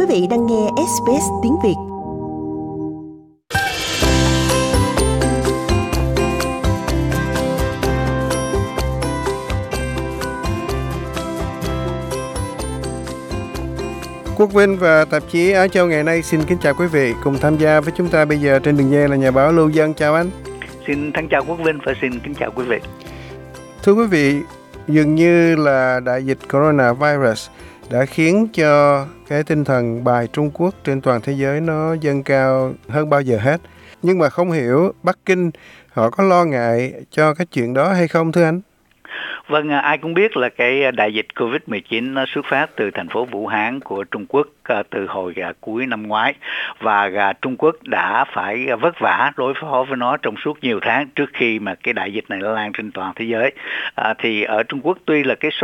vị đang nghe SBS tiếng Việt. Quốc Vinh và tạp chí Á Châu ngày nay xin kính chào quý vị. Cùng tham gia với chúng ta bây giờ trên đường dây là nhà báo Lưu Dân. Chào anh. Xin thân chào Quốc Vinh và xin kính chào quý vị. Thưa quý vị, dường như là đại dịch coronavirus đã khiến cho cái tinh thần bài Trung Quốc trên toàn thế giới nó dâng cao hơn bao giờ hết. Nhưng mà không hiểu Bắc Kinh họ có lo ngại cho cái chuyện đó hay không thưa anh? Vâng, ai cũng biết là cái đại dịch Covid-19 nó xuất phát từ thành phố Vũ Hán của Trung Quốc từ hồi cuối năm ngoái, và Trung Quốc đã phải vất vả đối phó với nó trong suốt nhiều tháng trước khi mà cái đại dịch này nó lan trên toàn thế giới. Thì ở Trung Quốc tuy là cái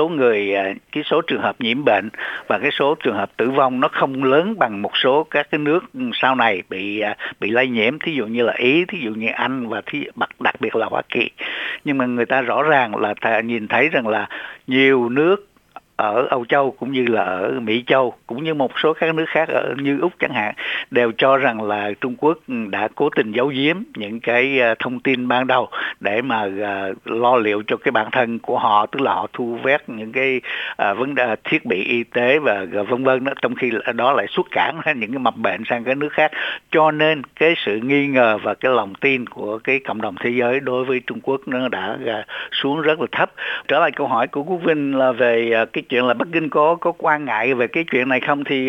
số trường hợp nhiễm bệnh và cái số trường hợp tử vong nó không lớn bằng một số các cái nước sau này bị lây nhiễm, thí dụ như là Ý, thí dụ như Anh và đặc biệt là Hoa Kỳ. Nhưng mà người ta rõ ràng là nhìn thấy rằng là nhiều nước ở Âu Châu cũng như là ở Mỹ Châu cũng như một số các nước khác như Úc chẳng hạn đều cho rằng là Trung Quốc đã cố tình giấu giếm những cái thông tin ban đầu để mà lo liệu cho cái bản thân của họ, tức là họ thu vét những cái vấn đề thiết bị y tế và vân vân đó, trong khi đó lại xuất cảng ra những cái mầm bệnh sang các nước khác. Cho nên cái sự nghi ngờ và cái lòng tin của cái cộng đồng thế giới đối với Trung Quốc nó đã xuống rất là thấp. Trở lại câu hỏi của Quốc Vinh là về cái chuyện là Bắc Kinh có quan ngại về cái chuyện này không, thì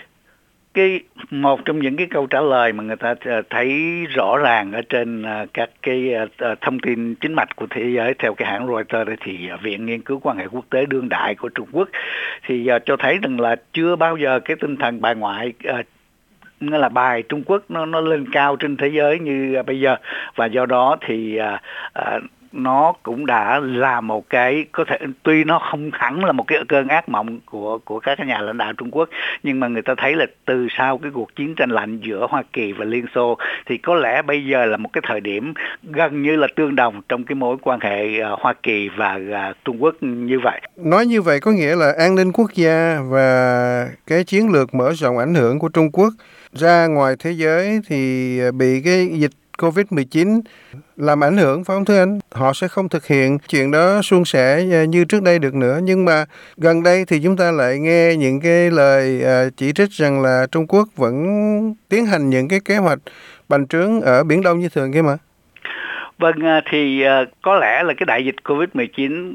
cái một trong những cái câu trả lời mà người ta thấy rõ ràng ở trên các cái thông tin chính mạch của thế giới theo cái hãng Reuters thì Viện Nghiên cứu Quan hệ Quốc tế Đương đại của Trung Quốc thì cho thấy rằng là chưa bao giờ cái tinh thần bài ngoại nghĩa là bài Trung Quốc nó lên cao trên thế giới như bây giờ, và do đó thì nó cũng đã là một cái, có thể tuy nó không hẳn là một cái cơn ác mộng của các nhà lãnh đạo Trung Quốc, nhưng mà người ta thấy là từ sau cái cuộc chiến tranh lạnh giữa Hoa Kỳ và Liên Xô thì có lẽ bây giờ là một cái thời điểm gần như là tương đồng trong cái mối quan hệ Hoa Kỳ và Trung Quốc như vậy. Nói như vậy có nghĩa là an ninh quốc gia và cái chiến lược mở rộng ảnh hưởng của Trung Quốc ra ngoài thế giới thì bị cái dịch Covid-19 làm ảnh hưởng, phải không thưa anh? Họ sẽ không thực hiện chuyện đó suôn sẻ như trước đây được nữa. Nhưng mà gần đây thì chúng ta lại nghe những cái lời chỉ trích rằng là Trung Quốc vẫn tiến hành những cái kế hoạch bành trướng ở Biển Đông như thường kia mà. Vâng, thì có lẽ là cái đại dịch Covid-19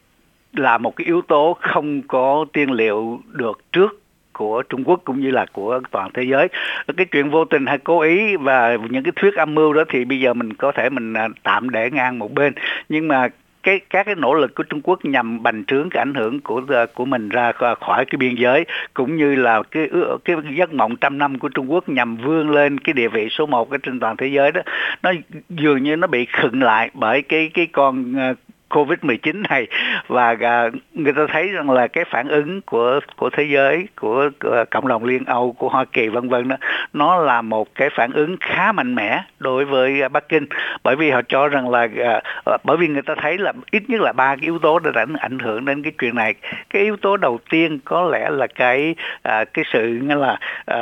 là một cái yếu tố không có tiên liệu được trước của Trung Quốc cũng như là của toàn thế giới. Cái chuyện vô tình hay cố ý và những cái thuyết âm mưu đó thì bây giờ mình có thể tạm để ngang một bên, nhưng mà các cái nỗ lực của Trung Quốc nhằm bành trướng cái ảnh hưởng của mình ra khỏi cái biên giới, cũng như là cái giấc mộng 100 năm của Trung Quốc nhằm vươn lên cái địa vị số 1 trên toàn thế giới đó, nó dường như nó bị khựng lại bởi cái con Covid-19 này. Và người ta thấy rằng là cái phản ứng của thế giới, của cộng đồng Liên Âu, của Hoa Kỳ vân vân đó, nó là một cái phản ứng khá mạnh mẽ đối với Bắc Kinh, bởi vì họ cho rằng là bởi vì người ta thấy là ít nhất là 3 cái yếu tố đã ảnh hưởng đến cái chuyện này. Cái yếu tố đầu tiên có lẽ là cái sự nghĩa là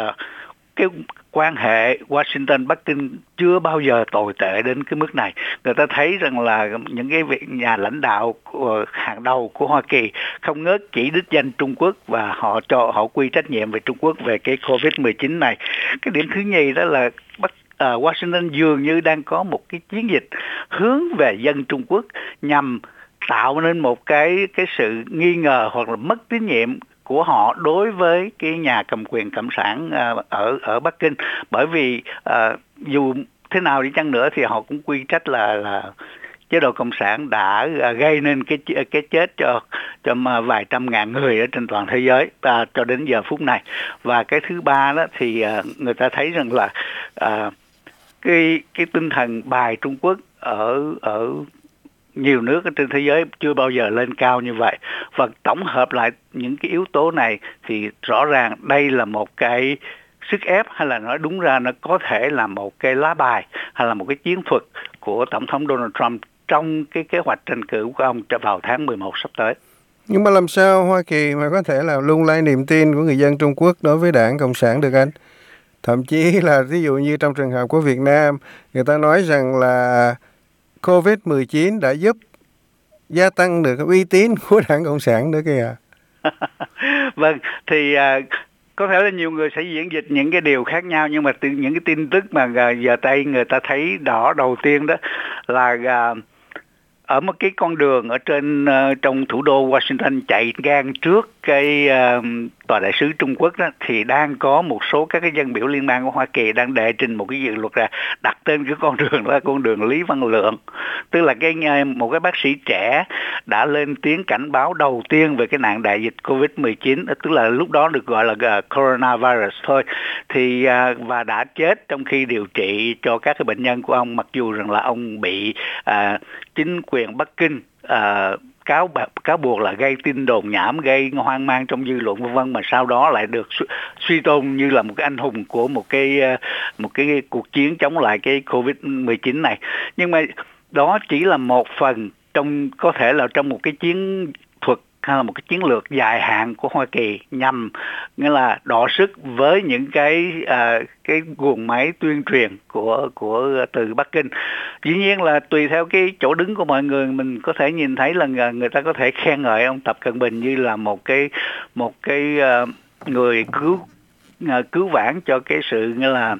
cái quan hệ Washington-Bắc Kinh chưa bao giờ tồi tệ đến cái mức này. Người ta thấy rằng là những cái vị nhà lãnh đạo hàng đầu của Hoa Kỳ không ngớt chỉ đích danh Trung Quốc và họ quy trách nhiệm về Trung Quốc về cái Covid-19 này. Cái điểm thứ nhì đó là Washington dường như đang có một cái chiến dịch hướng về dân Trung Quốc nhằm tạo nên một cái sự nghi ngờ hoặc là mất tín nhiệm của họ đối với cái nhà cầm quyền cộng sản ở Bắc Kinh, bởi vì dù thế nào đi chăng nữa thì họ cũng quy trách là chế độ cộng sản đã gây nên cái chết cho vài trăm ngàn người ở trên toàn thế giới cho đến giờ phút này. Và cái thứ ba đó thì người ta thấy rằng là cái tinh thần bài Trung Quốc ở nhiều nước ở trên thế giới chưa bao giờ lên cao như vậy. Và tổng hợp lại những cái yếu tố này thì rõ ràng đây là một cái sức ép, hay là nói đúng ra nó có thể là một cái lá bài hay là một cái chiến thuật của Tổng thống Donald Trump trong cái kế hoạch tranh cử của ông vào tháng 11 sắp tới. Nhưng mà làm sao Hoa Kỳ mà có thể là lung lay niềm tin của người dân Trung Quốc đối với Đảng Cộng sản được anh? Thậm chí là ví dụ như trong trường hợp của Việt Nam, người ta nói rằng là COVID-19 đã giúp gia tăng được cái uy tín của Đảng Cộng sản nữa kìa. Vâng, thì có thể là nhiều người sẽ diễn dịch những cái điều khác nhau, nhưng mà những cái tin tức mà giờ đây người ta thấy rõ đầu tiên đó là ở một cái con đường ở trên trong thủ đô Washington chạy ngang trước cái tòa đại sứ Trung Quốc đó, thì đang có một số các cái dân biểu liên bang của Hoa Kỳ đang đệ trình một cái dự luật là đặt tên cái con đường là con đường Lý Văn Lượng, tức là một cái bác sĩ trẻ đã lên tiếng cảnh báo đầu tiên về cái nạn đại dịch COVID-19, tức là lúc đó được gọi là coronavirus thôi, thì và đã chết trong khi điều trị cho các cái bệnh nhân của ông, mặc dù rằng là ông bị chính quyền Bắc Kinh cáo buộc là gây tin đồn nhảm, gây hoang mang trong dư luận vân vân, mà sau đó lại được suy tôn như là một cái anh hùng của một cái cuộc chiến chống lại cái Covid-19 này. Nhưng mà đó chỉ là một phần có thể là trong một cái chiến thuật hay là một cái chiến lược dài hạn của Hoa Kỳ nhằm nghĩa là đọ sức với những cái guồng máy tuyên truyền của từ Bắc Kinh. Dĩ nhiên là tùy theo cái chỗ đứng của mọi người, mình có thể nhìn thấy là người ta có thể khen ngợi ông Tập Cận Bình như là một cái người cứu vãn cho cái sự như là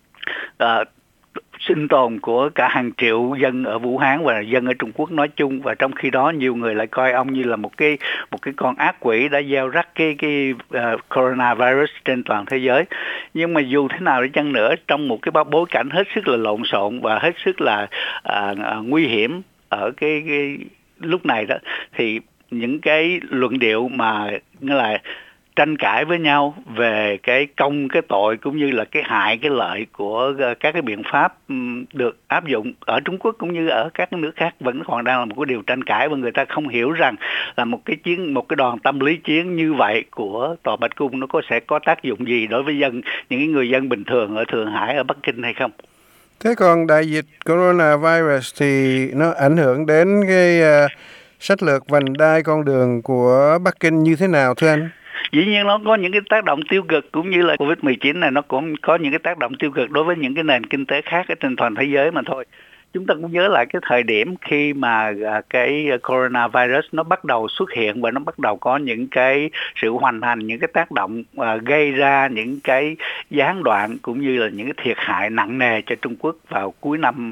sinh tồn của cả hàng triệu dân ở Vũ Hán và dân ở Trung Quốc nói chung, và trong khi đó nhiều người lại coi ông như là một cái con ác quỷ đã gieo rắc cái coronavirus trên toàn thế giới. Nhưng mà dù thế nào đi chăng nữa, trong một cái bối cảnh hết sức là lộn xộn và hết sức là nguy hiểm ở cái lúc này đó, thì những cái luận điệu mà nghĩa là tranh cãi với nhau về cái công cái tội cũng như là cái hại cái lợi của các cái biện pháp được áp dụng ở Trung Quốc cũng như ở các nước khác vẫn còn đang là một cái điều tranh cãi, và người ta không hiểu rằng là một cái đòn tâm lý chiến như vậy của Tòa Bạch Cung nó sẽ có tác dụng gì đối với những người dân bình thường ở Thượng Hải, ở Bắc Kinh hay không. Thế còn đại dịch coronavirus thì nó ảnh hưởng đến cái sách lược vành đai con đường của Bắc Kinh như thế nào thưa anh? Dĩ nhiên nó có những cái tác động tiêu cực, cũng như là Covid-19 này nó cũng có những cái tác động tiêu cực đối với những cái nền kinh tế khác ở trên toàn thế giới mà thôi. Chúng ta cũng nhớ lại cái thời điểm khi mà cái coronavirus nó bắt đầu xuất hiện và nó bắt đầu có những cái sự hoành hành, những cái tác động gây ra những cái gián đoạn cũng như là những cái thiệt hại nặng nề cho Trung Quốc vào cuối năm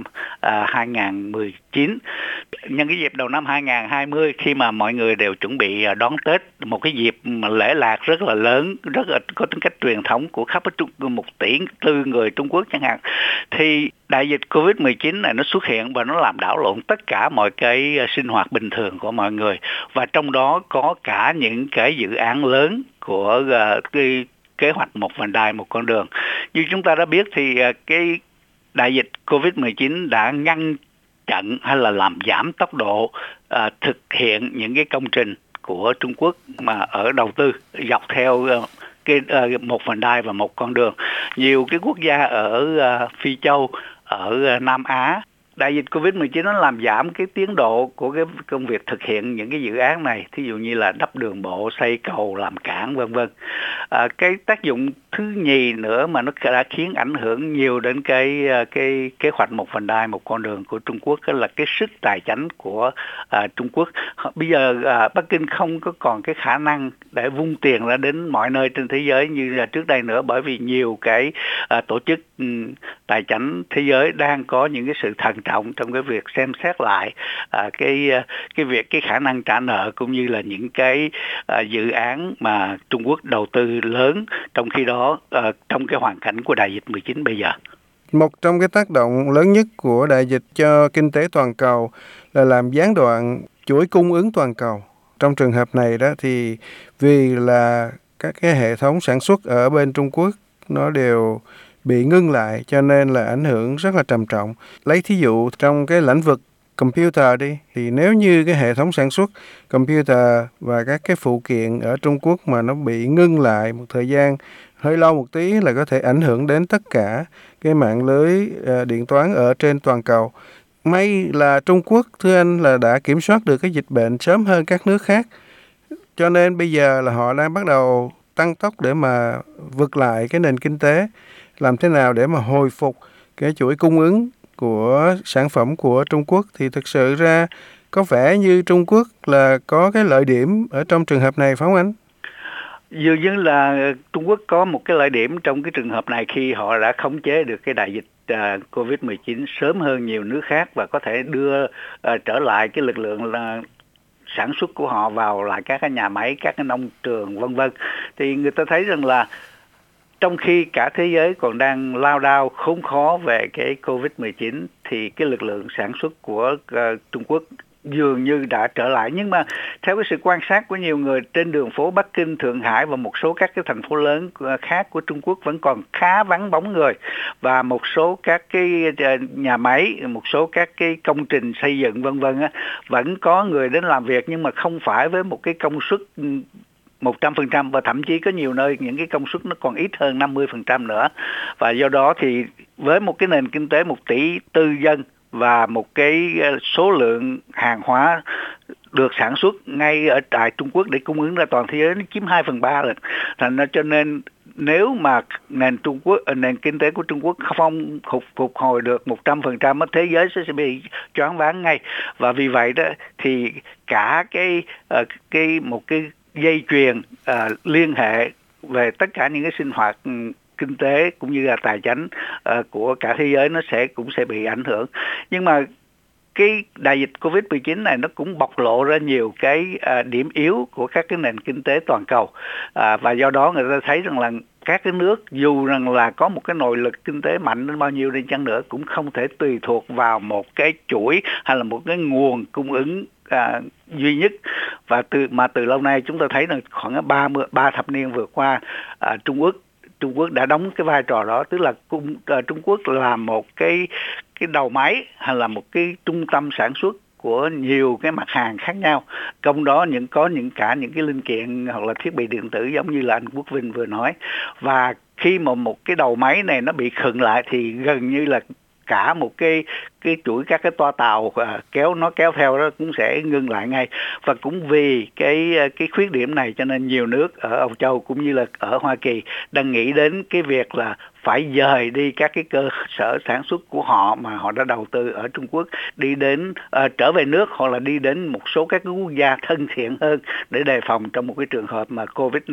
2019. Nhân cái dịp đầu năm 2020, khi mà mọi người đều chuẩn bị đón Tết, một cái dịp mà lễ lạc rất là lớn, rất là có tính cách truyền thống của khắp 1,4 tỷ người Trung Quốc chẳng hạn, thì đại dịch Covid-19 này nó xuất hiện và nó làm đảo lộn tất cả mọi cái sinh hoạt bình thường của mọi người, và trong đó có cả những cái dự án lớn của cái kế hoạch một vành đai một con đường. Như chúng ta đã biết thì cái đại dịch Covid-19 đã ngăn chặn hay là làm giảm tốc độ thực hiện những cái công trình của Trung Quốc mà ở đầu tư dọc theo cái một vành đai và một con đường. Nhiều cái quốc gia ở Phi Châu, ở Nam Á, đại dịch Covid-19 nó làm giảm cái tiến độ của cái công việc thực hiện những cái dự án này, thí dụ như là đắp đường bộ, xây cầu, làm cảng vân vân. Cái tác dụng thứ nhì nữa mà nó đã khiến ảnh hưởng nhiều đến cái kế hoạch một vành đai một con đường của Trung Quốc, đó là cái sức tài chính của Trung Quốc. Bây giờ Bắc Kinh không có còn cái khả năng để vung tiền ra đến mọi nơi trên thế giới như là trước đây nữa, bởi vì nhiều cái tổ chức tài chính thế giới đang có những cái sự thận trọng trong cái việc xem xét lại cái khả năng trả nợ cũng như là những cái dự án mà Trung Quốc đầu tư lớn, trong khi đó trong cái hoàn cảnh của đại dịch 19 bây giờ. Một trong cái tác động lớn nhất của đại dịch cho kinh tế toàn cầu là làm gián đoạn chuỗi cung ứng toàn cầu. Trong trường hợp này đó thì vì là các cái hệ thống sản xuất ở bên Trung Quốc nó đều bị ngưng lại, cho nên là ảnh hưởng rất là trầm trọng. Lấy thí dụ trong cái lĩnh vực computer đi, thì nếu như cái hệ thống sản xuất computer và các cái phụ kiện ở Trung Quốc mà nó bị ngưng lại một thời gian hơi lâu một tí là có thể ảnh hưởng đến tất cả cái mạng lưới điện toán ở trên toàn cầu. May là Trung Quốc, thưa anh, là đã kiểm soát được cái dịch bệnh sớm hơn các nước khác. cho nên bây giờ là họ đang bắt đầu tăng tốc để mà vực lại cái nền kinh tế, làm thế nào để mà hồi phục cái chuỗi cung ứng của sản phẩm của Trung Quốc. Thì thực sự ra có vẻ như Trung Quốc là có cái lợi điểm ở trong trường hợp này, phải không anh? Dường như là Trung Quốc có một cái lợi điểm trong cái trường hợp này khi họ đã khống chế được cái đại dịch COVID-19 sớm hơn nhiều nước khác và có thể đưa trở lại cái lực lượng sản xuất của họ vào lại các cái nhà máy, các cái nông trường vân vân. Thì người ta thấy rằng là trong khi cả thế giới còn đang lao đao khốn khó về cái COVID-19 thì cái lực lượng sản xuất của Trung Quốc dường như đã trở lại. Nhưng mà theo cái sự quan sát của nhiều người trên đường phố Bắc Kinh, Thượng Hải và một số các cái thành phố lớn khác của Trung Quốc vẫn còn khá vắng bóng người, và một số các cái nhà máy, một số các cái công trình xây dựng vân vân vẫn có người đến làm việc, nhưng mà không phải với một cái công suất 100%, và thậm chí có nhiều nơi những cái công suất nó còn ít hơn 50% nữa. Và do đó thì với một cái nền kinh tế 1,4 tỷ dân và một cái số lượng hàng hóa được sản xuất ngay ở tại Trung Quốc để cung ứng ra toàn thế giới nó chiếm 2/3 rồi. Thành ra cho nên nếu mà nền kinh tế của Trung Quốc không phục hồi được 100%, thế giới sẽ bị choáng váng ngay. Và vì vậy đó thì cả một cái dây chuyền liên hệ về tất cả những cái sinh hoạt kinh tế cũng như là tài chính của cả thế giới nó cũng sẽ bị ảnh hưởng. Nhưng mà cái đại dịch COVID-19 này nó cũng bộc lộ ra nhiều cái điểm yếu của các cái nền kinh tế toàn cầu, và do đó người ta thấy rằng là các cái nước dù rằng là có một cái nội lực kinh tế mạnh đến bao nhiêu đi chăng nữa cũng không thể tùy thuộc vào một cái chuỗi hay là một cái nguồn cung ứng duy nhất. Và từ lâu nay chúng ta thấy là khoảng 3 thập niên vừa qua, Trung Quốc đã đóng cái vai trò đó, tức là Trung Quốc là một cái đầu máy hay là một cái trung tâm sản xuất của nhiều cái mặt hàng khác nhau, trong đó có những cái linh kiện hoặc là thiết bị điện tử giống như là anh Quốc Vinh vừa nói. Và khi mà một cái đầu máy này nó bị khựng lại thì gần như là cả một cái chuỗi các cái toa tàu kéo theo đó cũng sẽ ngưng lại ngay. Và cũng vì cái khuyết điểm này cho nên nhiều nước ở Âu Châu cũng như là ở Hoa Kỳ đang nghĩ đến cái việc là phải dời đi các cái cơ sở sản xuất của họ mà họ đã đầu tư ở Trung Quốc, đi đến trở về nước hoặc là đi đến một số các cái quốc gia thân thiện hơn để đề phòng trong một cái trường hợp mà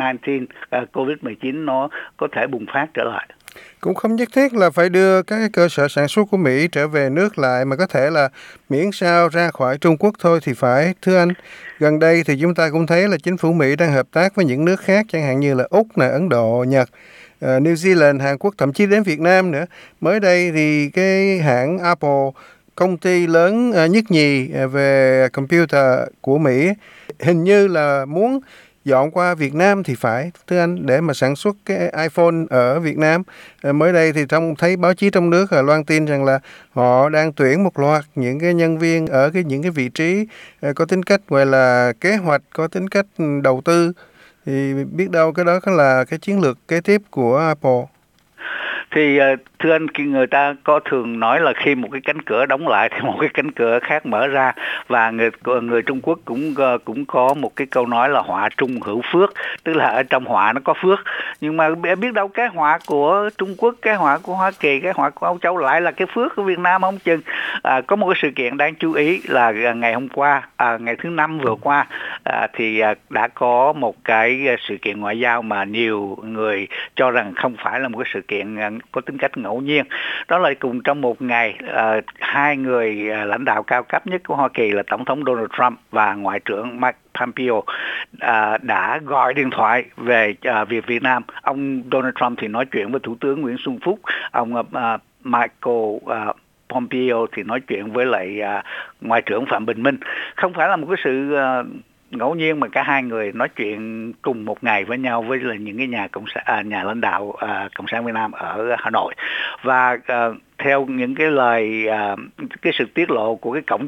COVID-19 nó có thể bùng phát trở lại. Cũng không nhất thiết là phải đưa các cái cơ sở sản xuất của Mỹ trở về nước lại, mà có thể là miễn sao ra khỏi Trung Quốc thôi thì phải. Thưa anh, gần đây thì chúng ta cũng thấy là chính phủ Mỹ đang hợp tác với những nước khác, chẳng hạn như là Úc, Ấn Độ, Nhật, New Zealand, Hàn Quốc, thậm chí đến Việt Nam nữa. Mới đây thì cái hãng Apple, công ty lớn nhất nhì về computer của Mỹ, hình như là muốn dọn qua Việt Nam thì phải, thưa anh, để mà sản xuất cái iPhone ở Việt Nam. Mới đây thì thấy báo chí trong nước loan tin rằng là họ đang tuyển một loạt những cái nhân viên ở những cái vị trí có tính cách gọi là kế hoạch, có tính cách đầu tư. Thì biết đâu cái đó là cái chiến lược kế tiếp của Apple. Thì thưa anh, người ta có thường nói là khi một cái cánh cửa đóng lại thì một cái cánh cửa khác mở ra, và người Trung Quốc cũng có một cái câu nói là họa trung hữu phước, tức là ở trong họa nó có phước. Nhưng mà biết đâu cái họa của Trung Quốc, cái họa của Hoa Kỳ, cái họa của Âu Châu lại là cái phước của Việt Nam không chừng. Có một cái sự kiện đáng chú ý là ngày hôm qua, ngày thứ Năm vừa qua, thì đã có một cái sự kiện ngoại giao mà nhiều người cho rằng không phải là một cái sự kiện có tính cách ngẫu nhiên. Đó là cùng trong một ngày, hai người lãnh đạo cao cấp nhất của Hoa Kỳ là Tổng thống Donald Trump và Ngoại trưởng Mike Pompeo đã gọi điện thoại về việc Việt Nam. Ông Donald Trump thì nói chuyện với Thủ tướng Nguyễn Xuân Phúc, ông Michael Pompeo thì nói chuyện với lại Ngoại trưởng Phạm Bình Minh. Không phải là một cái sự ngẫu nhiên mà cả hai người nói chuyện cùng một ngày với nhau với là những cái nhà lãnh đạo Cộng sản Việt Nam ở Hà Nội. Và theo những cái lời cái sự tiết lộ của cái cổng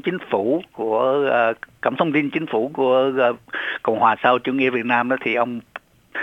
thông tin chính phủ của Cộng hòa xã hội chủ nghĩa Việt Nam đó, thì ông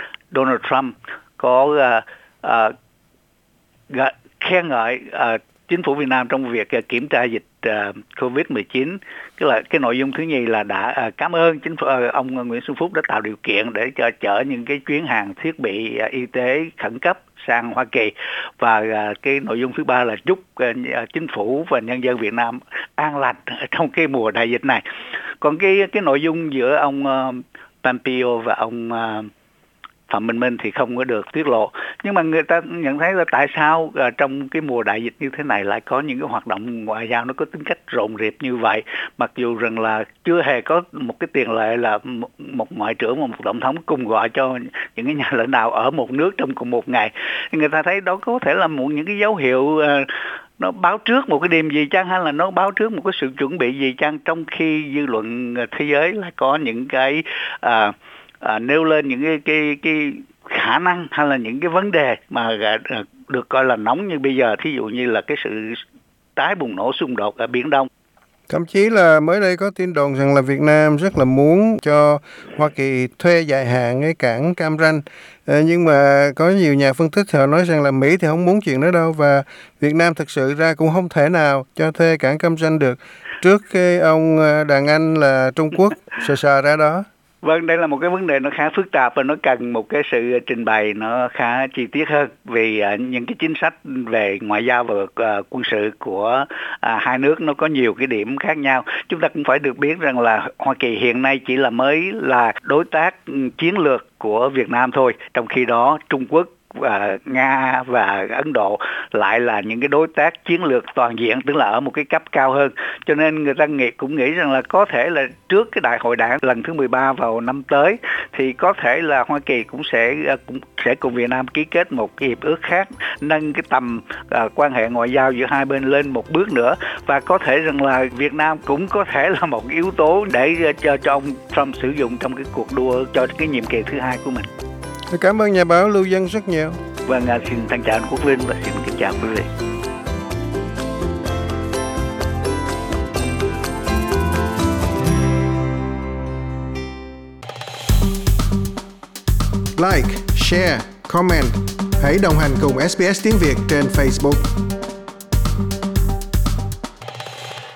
Donald Trump có khen ngợi chính phủ Việt Nam trong việc kiểm tra dịch COVID-19. Tức là cái nội dung thứ nhì là đã cảm ơn chính phủ ông Nguyễn Xuân Phúc đã tạo điều kiện để chở những cái chuyến hàng thiết bị y tế khẩn cấp sang Hoa Kỳ, và cái nội dung thứ ba là chúc chính phủ và nhân dân Việt Nam an lành trong cái mùa đại dịch này. Còn cái nội dung giữa ông Pompeo và ông Phạm Bình Minh thì không có được tiết lộ. Nhưng mà người ta nhận thấy là tại sao trong cái mùa đại dịch như thế này lại có những cái hoạt động ngoại giao nó có tính cách rộn rịp như vậy, mặc dù rằng là chưa hề có một cái tiền lệ là một ngoại trưởng và một tổng thống cùng gọi cho những cái nhà lãnh đạo ở một nước trong cùng một ngày. Người ta thấy đó có thể là những cái dấu hiệu nó báo trước một cái điểm gì chăng, hay là nó báo trước một cái sự chuẩn bị gì chăng, trong khi dư luận thế giới lại có những cái nêu lên những cái khả năng hay là những cái vấn đề mà được coi là nóng như bây giờ, thí dụ như là cái sự tái bùng nổ xung đột ở Biển Đông. Thậm chí là mới đây có tin đồn rằng là Việt Nam rất là muốn cho Hoa Kỳ thuê dài hạn cái cảng Cam Ranh. Nhưng mà có nhiều nhà phân tích họ nói rằng là Mỹ thì không muốn chuyện đó đâu, và Việt Nam thực sự ra cũng không thể nào cho thuê cảng Cam Ranh được trước cái ông đàn anh là Trung Quốc sờ ra đó. Vâng, đây là một cái vấn đề nó khá phức tạp và nó cần một cái sự trình bày nó khá chi tiết hơn, vì những cái chính sách về ngoại giao và quân sự của hai nước nó có nhiều cái điểm khác nhau. Chúng ta cũng phải được biết rằng là Hoa Kỳ hiện nay chỉ là mới là đối tác chiến lược của Việt Nam thôi, trong khi đó Trung Quốc và Nga và Ấn Độ lại là những cái đối tác chiến lược toàn diện, tức là ở một cái cấp cao hơn. Cho nên người ta cũng nghĩ rằng là có thể là trước cái đại hội đảng lần thứ 13 vào năm tới thì có thể là Hoa Kỳ cũng sẽ cùng Việt Nam ký kết một cái hiệp ước khác, nâng cái tầm quan hệ ngoại giao giữa hai bên lên một bước nữa, và có thể rằng là Việt Nam cũng có thể là một yếu tố để cho ông Trump sử dụng trong cái cuộc đua cho cái nhiệm kỳ thứ hai của mình. Cảm ơn nhà báo Lưu Dân rất nhiều. Vâng, xin thân chào anh Quốc Linh và xin kính chào quý vị. Like, share, comment. Hãy đồng hành cùng SBS tiếng Việt trên Facebook.